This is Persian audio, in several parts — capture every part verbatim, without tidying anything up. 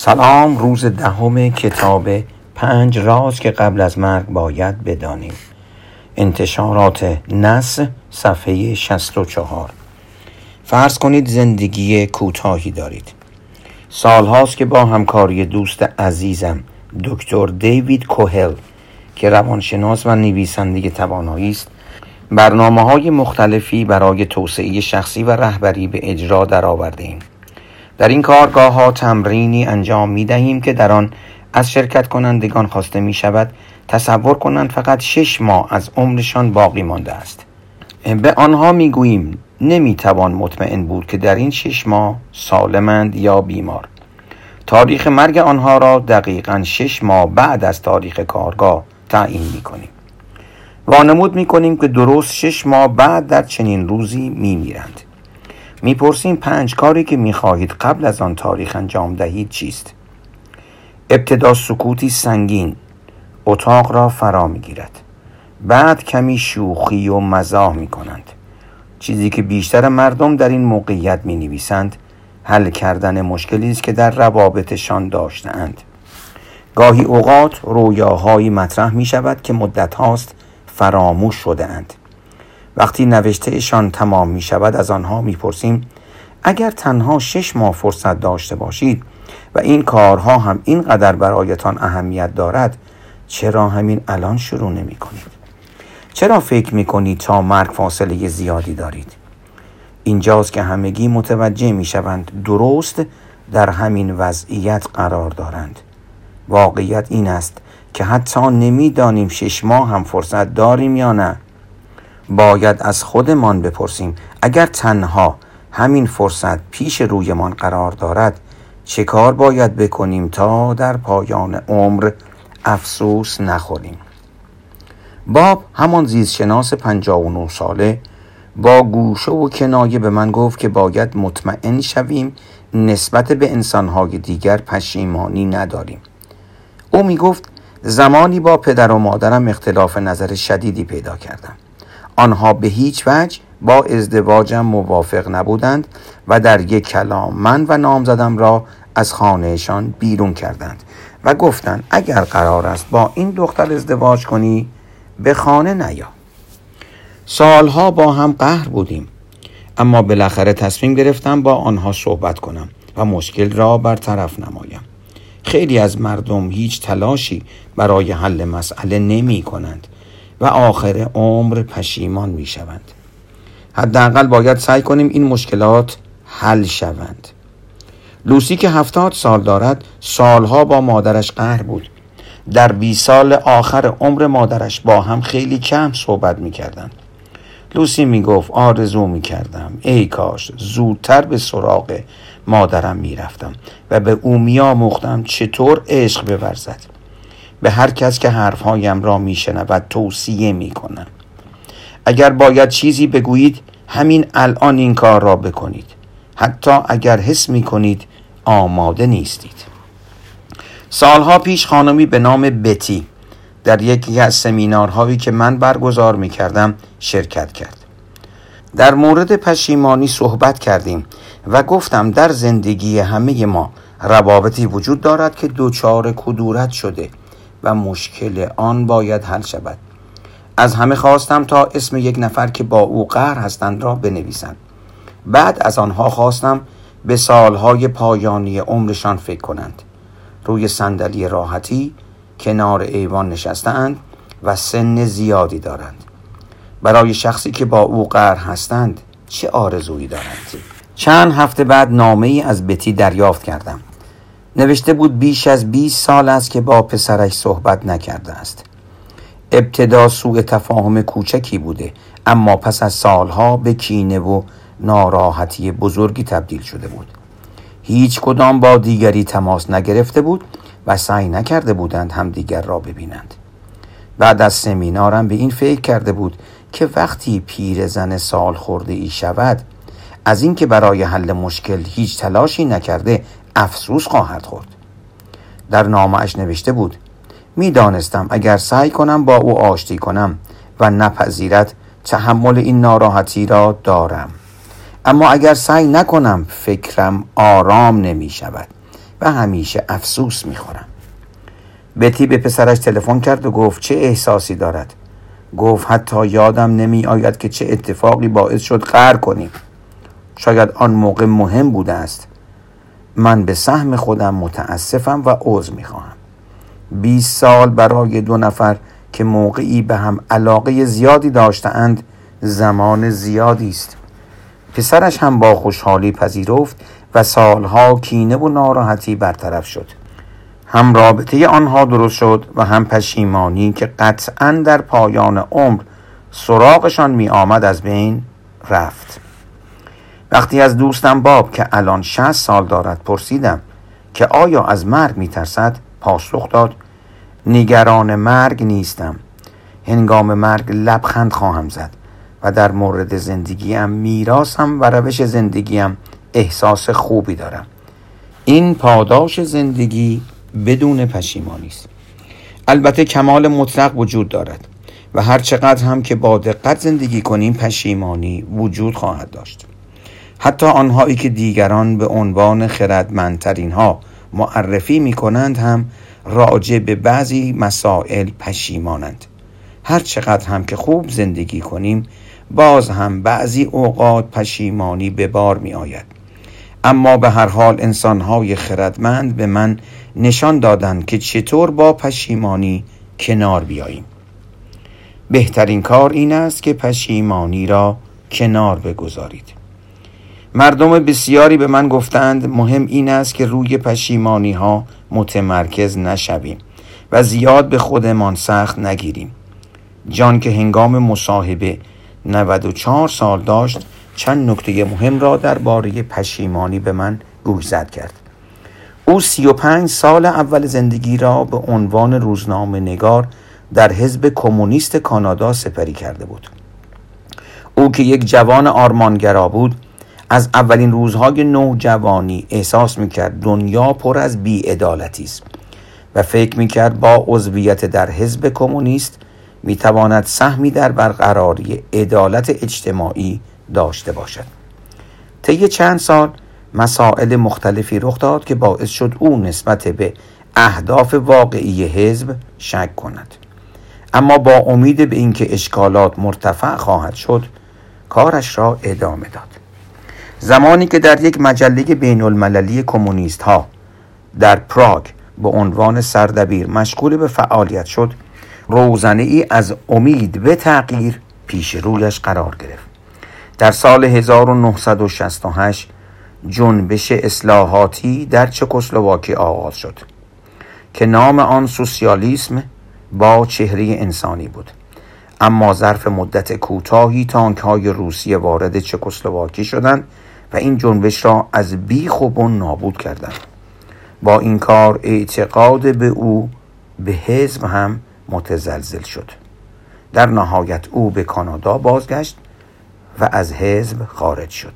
سلام. روز دهم کتاب پنج راز که قبل از مرگ باید بدانیم. انتشارات نص، صفحه شصت و چهار. فرض کنید زندگی کوتاهی دارید. سالهاست که با همکاری دوست عزیزم دکتر دیوید کوهل که روانشناس و نویسنده توانایی است، برنامه‌های مختلفی برای توسعه شخصی و رهبری به اجرا درآورده‌ایم. در این کارگاه ها تمرینی انجام می دهیم که در آن از شرکت کنندگان خواسته می شود تصور کنند فقط شش ماه از عمرشان باقی مانده است. به آنها می گوییم نمی توان مطمئن بود که در این شش ماه سالمند یا بیمار. تاریخ مرگ آنها را دقیقاً شش ماه بعد از تاریخ کارگاه تعیین می کنیم. وانمود می کنیم که درست شش ماه بعد در چنین روزی می میرند. میپرسیم پنج کاری که میخواهید قبل از آن تاریخ انجام دهید چیست؟ ابتدا سکوتی سنگین اتاق را فرا میگیرد. بعد کمی شوخی و مزاح میکنند. چیزی که بیشتر مردم در این موقعیت مینویسند حل کردن مشکلی است که در روابطشان داشتند. گاهی اوقات رویاهایی مطرح میشود که مدت هاست فراموش شده اند. وقتی نوشتهشان تمام می شود از آنها می پرسیم اگر تنها شش ماه فرصت داشته باشید و این کارها هم اینقدر برایتان اهمیت دارد، چرا همین الان شروع نمی کنید؟ چرا فکر می کنید تا مرگ فاصله زیادی دارید؟ اینجاست که همگی متوجه می شوند درست در همین وضعیت قرار دارند. واقعیت این است که حتی نمی دانیم شش ماه هم فرصت داریم یا نه. باید از خودمان بپرسیم اگر تنها همین فرصت پیش رویمان قرار دارد چه کار باید بکنیم تا در پایان عمر افسوس نخوریم. باب، همان زیستشناس پنجاه و نه ساله، با گوشه و کنایه به من گفت که باید مطمئن شویم نسبت به انسانهای دیگر پشیمانی نداریم. او می گفت زمانی با پدر و مادرم اختلاف نظر شدیدی پیدا کردم. آنها به هیچ وجه با ازدواجم موافق نبودند و در یک کلام من و نامزدم را از خانهشان بیرون کردند و گفتند اگر قرار است با این دختر ازدواج کنی به خانه نیا. سالها با هم قهر بودیم، اما بالاخره تصمیم گرفتم با آنها صحبت کنم و مشکل را برطرف نمایم. خیلی از مردم هیچ تلاشی برای حل مسئله نمی کنند و آخر عمر پشیمان می شوند. حداقل باید سعی کنیم این مشکلات حل شوند. لوسی که هفتاد سال دارد سالها با مادرش قهر بود. در بیست سال آخر عمر مادرش با هم خیلی کم صحبت می کردند. لوسی می گفت آرزو می کردم ای کاش زودتر به سراغ مادرم می رفتم و به او می آموختم چطور عشق بورزد. به هر کس که حرفهایم را می شنود توصیه می کنم اگر باید چیزی بگویید همین الان این کار را بکنید، حتی اگر حس می کنید آماده نیستید. سالها پیش خانمی به نام بتی در یکی از سمینارهایی که من برگزار می کردم شرکت کرد. در مورد پشیمانی صحبت کردیم و گفتم در زندگی همه ما روابطی وجود دارد که دچار کدورت شده و مشکل آن باید حل شود. از همه خواستم تا اسم یک نفر که با او قهر هستند را بنویسند. بعد از آنها خواستم به سالهای پایانی عمرشان فکر کنند. روی صندلی راحتی کنار ایوان نشستند و سن زیادی دارند. برای شخصی که با او قهر هستند چه آرزویی دارند؟ چند هفته بعد نامه‌ای از بتی دریافت کردم. نوشته بود بیش از بیست سال است که با پسرش صحبت نکرده است. ابتدا سوء تفاهم کوچکی بوده، اما پس از سالها به کینه و ناراحتی بزرگی تبدیل شده بود. هیچ کدام با دیگری تماس نگرفته بود و سعی نکرده بودند هم دیگر را ببینند. بعد از سمینارم به این فکر کرده بود که وقتی پیرزن سال خورده ای شود از اینکه برای حل مشکل هیچ تلاشی نکرده افسوس خواهد خورد. در نامه‌اش نوشته بود می دانستم اگر سعی کنم با او آشتی کنم و نپذیرد تحمل این ناراحتی را دارم، اما اگر سعی نکنم فکرم آرام نمی شود و همیشه افسوس میخورم. بتی به پسرش تلفن کرد و گفت چه احساسی دارد؟ گفت حتی یادم نمی آید که چه اتفاقی باعث شد قهر کنیم. شاید آن موقع مهم بوده است. من به سهم خودم متاسفم و عذر میخواهم. بیست سال برای دو نفر که موقعی به هم علاقه زیادی داشتند زمان زیادی است. پسرش هم با خوشحالی پذیرفت و سالها کینه و ناراحتی برطرف شد. هم رابطه آنها درست شد و هم پشیمانی که قطعاً در پایان عمر سراغشان می آمد از بین رفت. وقتی از دوستم باب که الان شصت سال دارد پرسیدم که آیا از مرگ می ترسد، پاسخ داد نگران مرگ نیستم. هنگام مرگ لبخند خواهم زد و در مورد زندگیم، میراثم و روش زندگیم احساس خوبی دارم. این پاداش زندگی بدون پشیمانی است. البته کمال مطلق وجود دارد و هر چقدر هم که با دقت زندگی کنیم پشیمانی وجود خواهد داشت. حتی آنهایی که دیگران به عنوان خردمندترین ها معرفی می کنند هم راجع به بعضی مسائل پشیمانند. هر چقدر هم که خوب زندگی کنیم باز هم بعضی اوقات پشیمانی به بار می آید. اما به هر حال انسان‌های خردمند به من نشان دادند که چطور با پشیمانی کنار بیاییم. بهترین کار این است که پشیمانی را کنار بگذارید. مردم بسیاری به من گفتند مهم این است که روی پشیمانی ها متمرکز نشویم و زیاد به خودمان سخت نگیریم. جان که هنگام مصاحبه نود و چهار سال داشت چند نکته مهم را درباره پشیمانی به من گوشزد کرد. او سی و پنج سال اول زندگی را به عنوان روزنامه نگار در حزب کمونیست کانادا سپری کرده بود. او که یک جوان آرمانگرا بود از اولین روزهای نوجوانی احساس میکرد دنیا پر از بی‌عدالتی است و فکر میکرد با عضویت در حزب کمونیست میتواند سهمی در برقراری عدالت اجتماعی داشته باشد. طی چند سال مسائل مختلفی رخ داد که باعث شد او نسبت به اهداف واقعی حزب شک کند. اما با امید به اینکه اشکالات مرتفع خواهد شد کارش را ادامه داد. زمانی که در یک مجله بین المللی کمونیست ها در پراگ به عنوان سردبیر مشغول به فعالیت شد، روزنه ای از امید به تغییر پیش رویش قرار گرفت. در سال هزار و نهصد و شصت و هشت جنبش اصلاحاتی در چکسلواکی آغاز شد که نام آن سوسیالیسم با چهره انسانی بود. اما ظرف مدت کوتاهی تانک‌های روسیه وارد چکسلواکی شدند و این جنبش را از بیخ و بن نابود کردند. با این کار اعتقاد به او به حزب هم متزلزل شد. در نهایت او به کانادا بازگشت و از حزب خارج شد.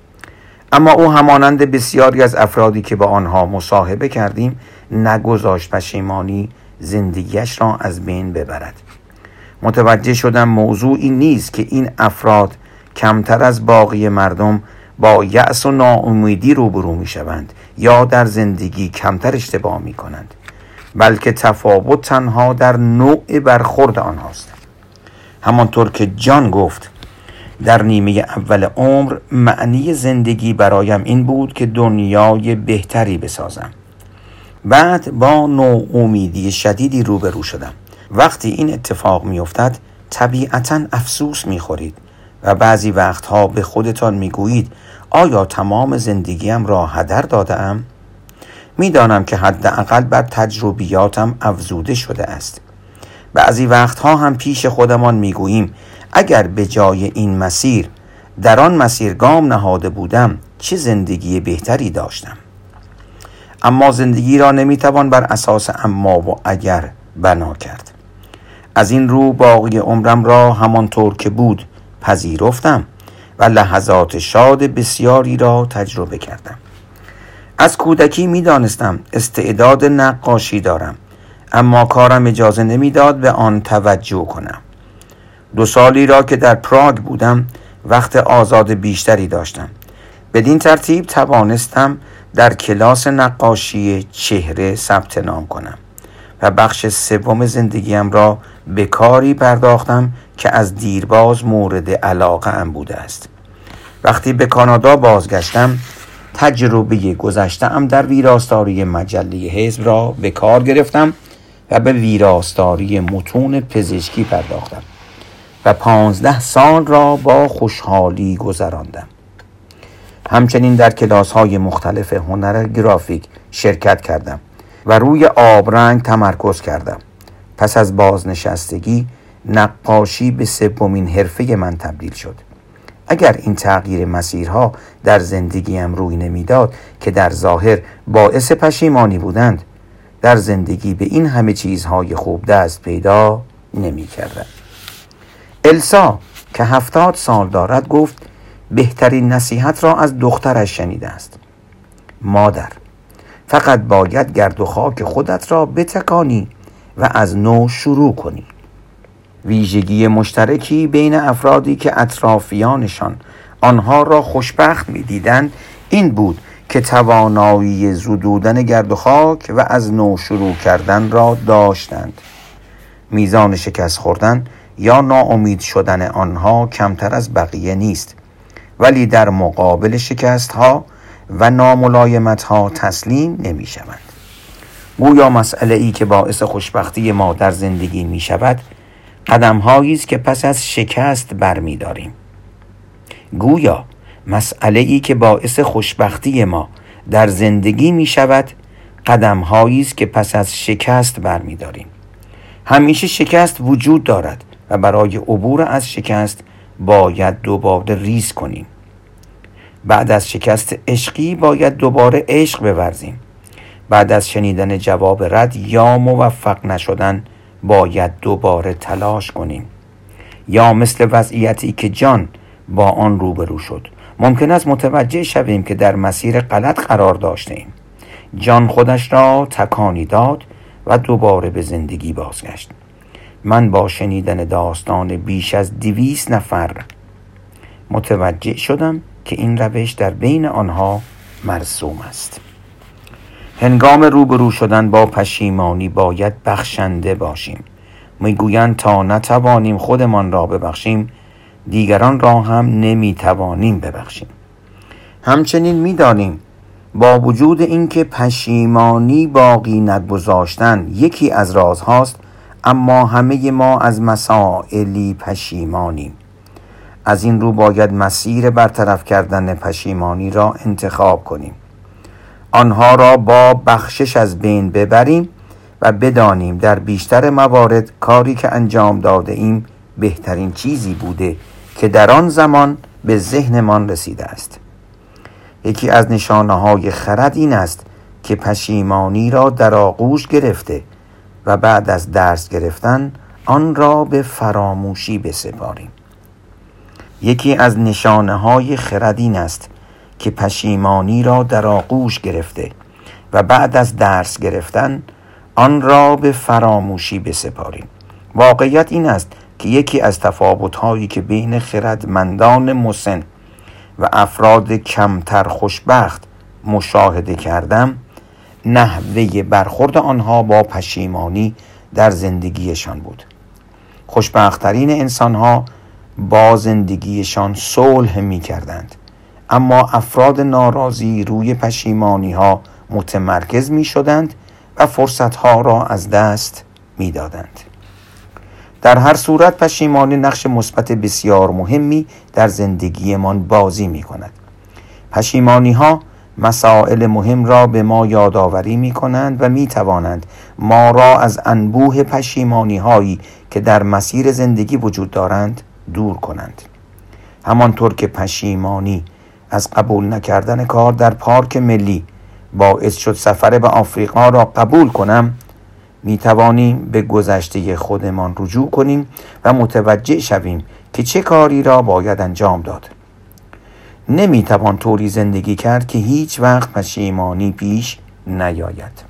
اما او همانند بسیاری از افرادی که با آنها مصاحبه کردیم نگذاشت پشیمانی زندگیش را از بین ببرد. متوجه شدم موضوع این نیست که این افراد کمتر از باقی مردم با یأس و ناامیدی روبرو می شوند یا در زندگی کمتر اشتباه می کنند، بلکه تفاوت تنها در نوع برخورد آنهاست. همانطور که جان گفت در نیمه اول عمر معنی زندگی برایم این بود که دنیای بهتری بسازم. بعد با ناامیدی شدیدی روبرو شدم. وقتی این اتفاق می افتد طبیعتاً افسوس می خورید و بعضی وقتها به خودتان می گویید آیا تمام زندگیم را هدر دادم؟ می دانم که حداقل بر تجربیاتم افزوده شده است. بعضی وقتها هم پیش خودمان می گوییم اگر به جای این مسیر در آن مسیر گام نهاده بودم چه زندگی بهتری داشتم. اما زندگی را نمی توان بر اساس اما و اگر بنا کرد. از این رو باقی عمرم را همانطور که بود پذیرفتم و لحظات شاد بسیاری را تجربه کردم. از کودکی می دانستم استعداد نقاشی دارم، اما کارم اجازه نمی داد به آن توجه کنم. دو سالی را که در پراگ بودم وقت آزاد بیشتری داشتم. بدین ترتیب توانستم در کلاس نقاشی چهره ثبت نام کنم و بخش سوم زندگیم را به کاری پرداختم که از دیرباز مورد علاقه ام بوده است. وقتی به کانادا بازگشتم، تجربه گذشته‌ام در ویراستاری مجله حزب را به کار گرفتم و به ویراستاری متون پزشکی پرداختم و پانزده سال را با خوشحالی گذراندم. همچنین در کلاس‌های مختلف هنر گرافیک شرکت کردم و روی آبرنگ تمرکز کردم. پس از بازنشستگی، نقاشی به سومین حرفه من تبدیل شد. اگر این تغییر مسیرها در زندگیم روی نمیداد که در ظاهر باعث پشیمانی بودند، در زندگی به این همه چیزهای خوب دست پیدا نمی کردم. السا که هفتاد سال دارد گفت بهترین نصیحت را از دخترش شنیده است: مادر، فقط باید گرد و خاک خودت را بتکانی و از نو شروع کنی. ویژگی مشترکی بین افرادی که اطرافیانشان آنها را خوشبخت می دیدند این بود که توانایی زدودن گرد و خاک و از نو شروع کردن را داشتند. میزان شکست خوردن یا ناامید شدن آنها کمتر از بقیه نیست، ولی در مقابل شکست ها و ناملایمت ها تسلیم نمی شوند. گویا مسئله ای که باعث خوشبختی ما در زندگی می شود قدم هایی است که پس از شکست برمی داریم. گویا مسئله ای که باعث خوشبختی ما در زندگی می شود قدم هایی است که پس از شکست برمی داریم. همیشه شکست وجود دارد و برای عبور از شکست باید دوباره ریز کنیم. بعد از شکست عشقی باید دوباره عشق بورزیم. بعد از شنیدن جواب رد یا موفق نشدن باید دوباره تلاش کنیم. یا مثل وضعیتی که جان با آن روبرو شد، ممکن است متوجه شویم که در مسیر غلط قرار داشتیم. جان خودش را تکانی داد و دوباره به زندگی بازگشت. من با شنیدن داستان بیش از دویست نفر متوجه شدم که این روش در بین آنها مرسوم است. هنگام روبرو شدن با پشیمانی باید بخشنده باشیم. میگویند تا نتوانیم خودمان را ببخشیم، دیگران را هم نمیتوانیم ببخشیم. همچنین میدانیم با وجود اینکه پشیمانی باقی نگذاشتن یکی از رازهاست، اما همه ما از مسائلی پشیمانیم. از این رو باید مسیر برطرف کردن پشیمانی را انتخاب کنیم. آنها را با بخشش از بین ببریم و بدانیم در بیشتر موارد کاری که انجام داده ایم بهترین چیزی بوده که در آن زمان به ذهنمان رسیده است. یکی از نشانه های خرد این است که پشیمانی را در آغوش گرفته و بعد از درس گرفتن آن را به فراموشی بسپاریم. یکی از نشانه های خرد این است که پشیمانی را در آغوش گرفته و بعد از درس گرفتن آن را به فراموشی بسپاریم. واقعیت این است که یکی از تفاوت‌هایی که بین خردمندان مسن و افراد کمتر خوشبخت مشاهده کردم، نحوه برخورد آنها با پشیمانی در زندگیشان بود. خوشبخت‌ترین انسان‌ها با زندگیشان صلح می‌کردند، اما افراد ناراضی روی پشیمانی‌ها متمرکز می‌شدند و فرصت‌ها را از دست می‌دادند. در هر صورت پشیمانی نقش مثبت بسیار مهمی در زندگیمان بازی می‌کند. پشیمانی‌ها مسائل مهم را به ما یادآوری می‌کنند و می‌توانند ما را از انبوه پشیمانی‌هایی که در مسیر زندگی وجود دارند دور کنند. همانطور که پشیمانی از قبول نکردن کار در پارک ملی باعث شد سفر به آفریقا را قبول کنم، می توانیم به گذشته خودمان رجوع کنیم و متوجه شویم که چه کاری را باید انجام داد. نمی توان طوری زندگی کرد که هیچ وقت پشیمانی پیش نیاید.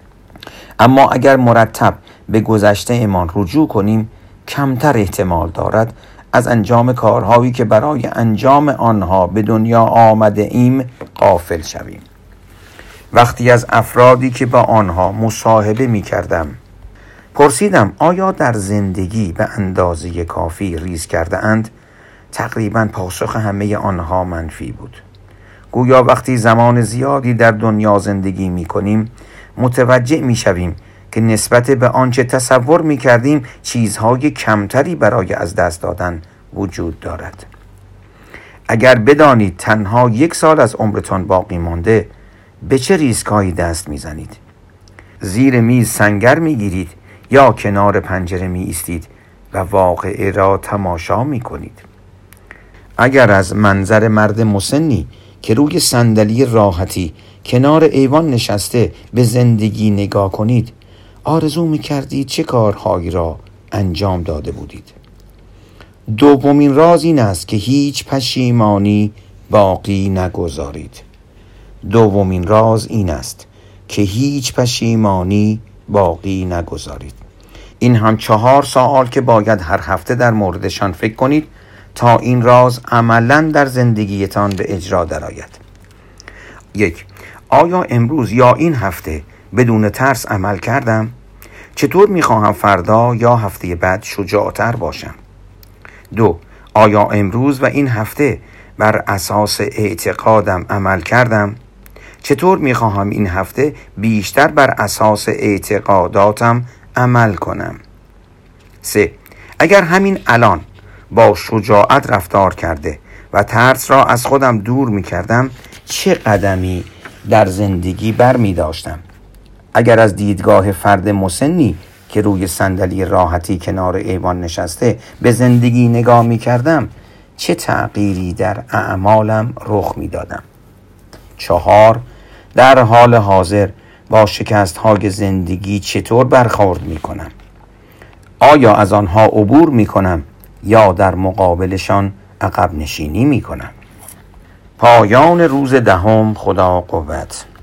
اما اگر مرتب به گذشته ایمان رجوع کنیم، کمتر احتمال دارد از انجام کارهایی که برای انجام آنها به دنیا آمده ایم غافل شویم. وقتی از افرادی که با آنها مصاحبه می کردم پرسیدم آیا در زندگی به اندازه کافی ریز کرده اند، تقریباً پاسخ همه آنها منفی بود. گویا وقتی زمان زیادی در دنیا زندگی می کنیم متوجه می شویم که نسبت به آنچه تصور می کردیم چیزهای کمتری برای از دست دادن وجود دارد. اگر بدانید تنها یک سال از عمرتان باقی مانده، به چه ریسک‌هایی دست می زنید؟ زیر میز سنگر می گیرید یا کنار پنجره می ایستید و واقعه را تماشا می کنید؟ اگر از منظر مرد مسنی که روی صندلی راحتی کنار ایوان نشسته به زندگی نگاه کنید، آرزو می کردید چه کارهایی را انجام داده بودید. دومین راز این است که هیچ پشیمانی باقی نگذارید. دومین راز این است که هیچ پشیمانی باقی نگذارید. این هم چهار سوال که باید هر هفته در موردشان فکر کنید تا این راز عملاً در زندگیتان به اجرا درآید. یک، آیا امروز یا این هفته بدون ترس عمل کردم؟ چطور میخواهم فردا یا هفته بعد شجاعتر باشم؟ دو، آیا امروز و این هفته بر اساس اعتقادم عمل کردم؟ چطور میخواهم این هفته بیشتر بر اساس اعتقاداتم عمل کنم؟ سه، اگر همین الان با شجاعت رفتار کرده و ترس را از خودم دور میکردم، چه قدمی در زندگی بر می داشتم؟ اگر از دیدگاه فرد مسنی که روی صندلی راحتی کنار ایوان نشسته به زندگی نگاه می کردم، چه تغییری در اعمالم رخ می دادم؟ چهار، در حال حاضر با شکست های زندگی چطور برخورد می کنم؟ آیا از آنها عبور می کنم یا در مقابلشان عقب نشینی می کنم؟ پایان روز دهم. خدا قوت.